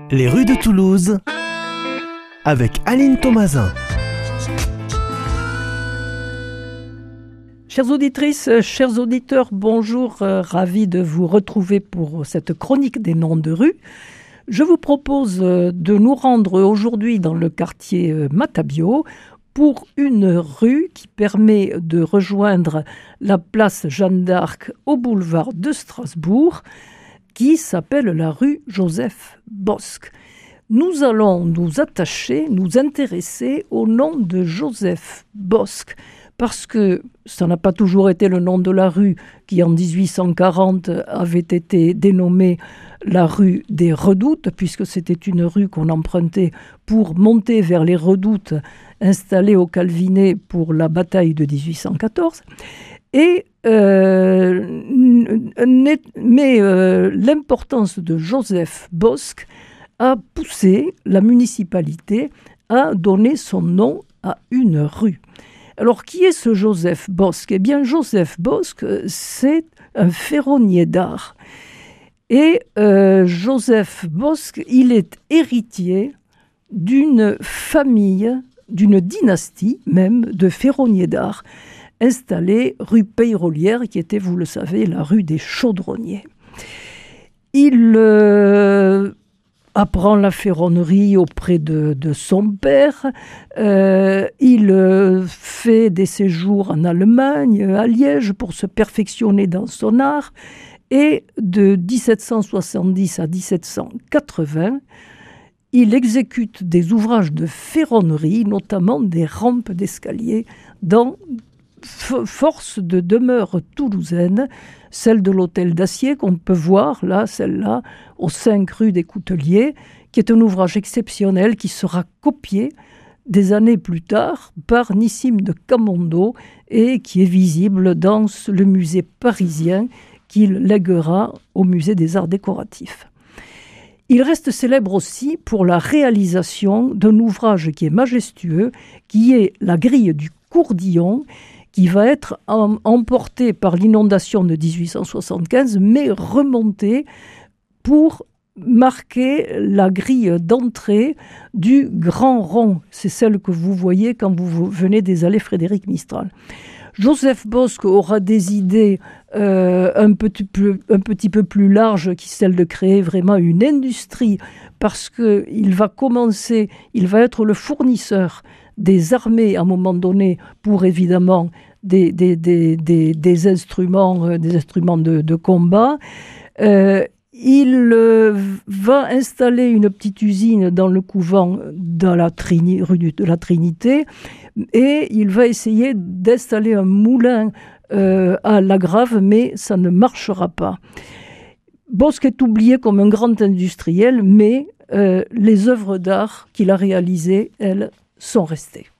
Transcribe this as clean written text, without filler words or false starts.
Les rues de Toulouse avec Aline Thomasin. Chères auditrices, chers auditeurs, bonjour, ravi de vous retrouver pour cette chronique des noms de rues. Je vous propose de nous rendre aujourd'hui dans le quartier Matabio pour une rue qui permet de rejoindre la place Jeanne d'Arc au boulevard de Strasbourg, qui s'appelle la rue Joseph Bosc. Nous allons nous intéresser au nom de Joseph Bosc, parce que ça n'a pas toujours été le nom de la rue qui en 1840 avait été dénommée la rue des Redoutes, puisque c'était une rue qu'on empruntait pour monter vers les redoutes installées au Calvinet pour la bataille de 1814. Mais l'importance de Joseph Bosc a poussé la municipalité à donner son nom à une rue. Alors, qui est ce Joseph Bosc ? Eh bien, Joseph Bosc, c'est un ferronnier d'art. Et Joseph Bosc, il est héritier d'une famille, d'une dynastie même, de ferronniers d'art, installée rue Peyrolière, qui était, vous le savez, la rue des Chaudronniers. Il apprend la ferronnerie auprès de son père. Il fait des séjours en Allemagne, à Liège, pour se perfectionner dans son art. Et de 1770 à 1780, il exécute des ouvrages de ferronnerie, notamment des rampes d'escalier, dans force de demeure toulousaine, celle de l'hôtel d'Acier qu'on peut voir, là, celle-là, aux 5 rue des Couteliers, qui est un ouvrage exceptionnel qui sera copié des années plus tard par Nissim de Camondo et qui est visible dans le musée parisien qu'il lèguera au musée des arts décoratifs. Il reste célèbre aussi pour la réalisation d'un ouvrage qui est majestueux, qui est la grille du Courdillon, qui va être emporté par l'inondation de 1875, mais remonté pour marquer la grille d'entrée du Grand Rond. C'est celle que vous voyez quand vous venez des allées Frédéric Mistral. Joseph Bosc aura des idées un petit peu plus larges, qui celle de créer vraiment une industrie, parce qu'il va être le fournisseur des armées à un moment donné pour évidemment des instruments de combat. Il va installer une petite usine dans le couvent de la rue de la Trinité, et il va essayer d'installer un moulin à La Grave, mais ça ne marchera pas. Bosc est oublié comme un grand industriel, mais les œuvres d'art qu'il a réalisées, elles, sont restées.